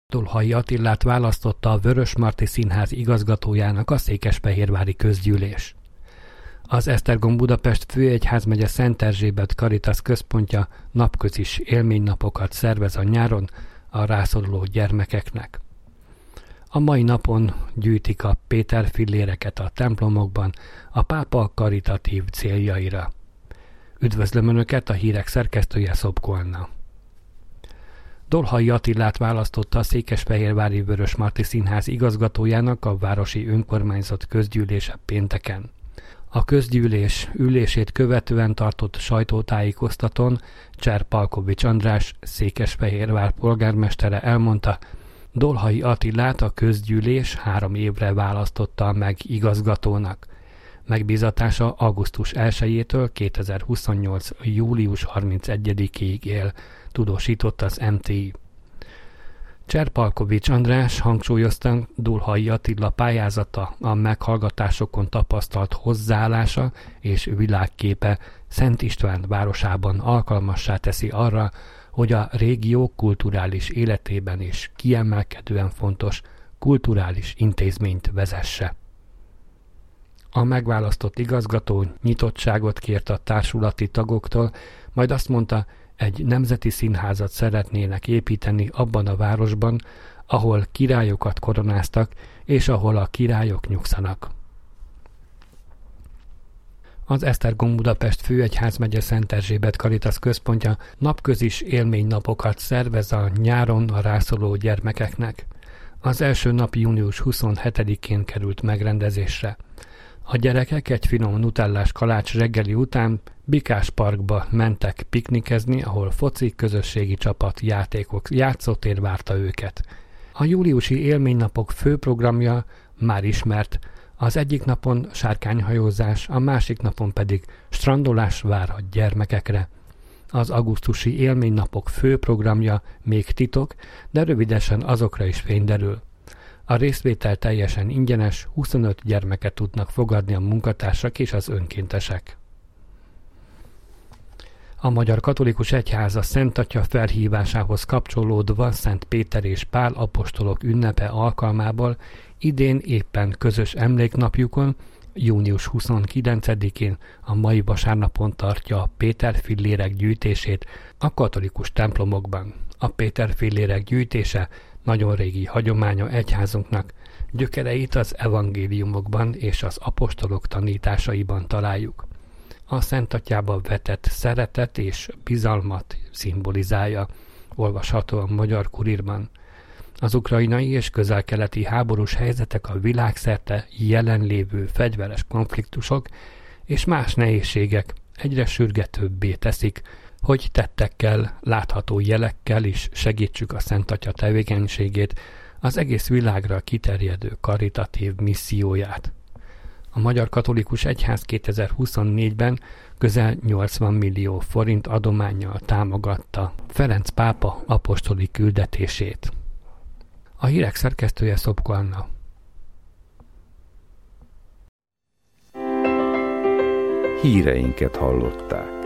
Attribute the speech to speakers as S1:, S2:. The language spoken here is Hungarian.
S1: Dolhai Attilát választotta a Vörösmarty Színház igazgatójának a székesfehérvári közgyűlés. Az Esztergom Budapest főegyházmegye Szent Erzsébet Caritas központja napközis élménynapokat szervez a nyáron a rászoruló gyermekeknek. A mai napon gyűjtik a Péter filléreket a templomokban a pápa karitatív céljaira. Üdvözlöm Önöket, a hírek szerkesztője Szopko Anna. Dolhai Attilát választotta a székesfehérvári Vörösmarty Színház igazgatójának a városi önkormányzat közgyűlése pénteken. A közgyűlés ülését követően tartott sajtótájékoztatón Cser Palkovics András, Székesfehérvár polgármestere elmondta, Dolhai Attilát a közgyűlés 3 évre választotta meg igazgatónak. Megbízatása augusztus 1-től 2028. július 31-ig él, tudósított az MTI. Cser Palkovics András hangsúlyozta, Dolhai Attila pályázata, a meghallgatásokon tapasztalt hozzáállása és világképe Szent István városában alkalmassá teszi arra, hogy a régió kulturális életében is kiemelkedően fontos kulturális intézményt vezesse. A megválasztott igazgató nyitottságot kért a társulati tagoktól, majd azt mondta, egy nemzeti színházat szeretnének építeni abban a városban, ahol királyokat koronáztak, és ahol a királyok nyugszanak. Az Esztergom Budapest főegyházmegye Szent Erzsébet Caritas központja napközis élménynapokat szervez a nyáron a rászoruló gyermekeknek. Az első nap június 27-én került megrendezésre. A gyerekek egy finom nutellás kalács reggeli után Bikás Parkba mentek piknikezni, ahol foci közösségi csapat játékok játszótér várta őket. A júliusi élménynapok főprogramja már ismert, az egyik napon sárkányhajózás, a másik napon pedig strandolás várhat gyermekekre. Az augusztusi élménynapok főprogramja még titok, de rövidesen azokra is fény derül. A részvétel teljesen ingyenes, 25 gyermeket tudnak fogadni a munkatársak és az önkéntesek. A Magyar Katolikus Egyház a Szent Atya felhívásához kapcsolódva Szent Péter és Pál apostolok ünnepe alkalmából idén éppen közös emléknapjukon, június 29-én a mai vasárnapon tartja a Péter fillérek gyűjtését a katolikus templomokban. A Péter fillérek gyűjtése nagyon régi hagyománya egyházunknak, gyökereit az evangéliumokban és az apostolok tanításaiban találjuk. A Szent Atyába vetett szeretet és bizalmat szimbolizálja, olvasható a Magyar Kurírban. Az ukrajnai és közel-keleti háborús helyzetek a világszerte jelenlévő fegyveres konfliktusok és más nehézségek egyre sürgetőbbé teszik, hogy tettekkel, látható jelekkel is segítsük a Szent Atya tevékenységét, az egész világra kiterjedő karitatív misszióját. A Magyar Katolikus Egyház 2024-ben közel 80 millió forint adománnyal támogatta Ferenc pápa apostoli küldetését. A hírek szerkesztője Szopko Anna.
S2: Híreinket hallották.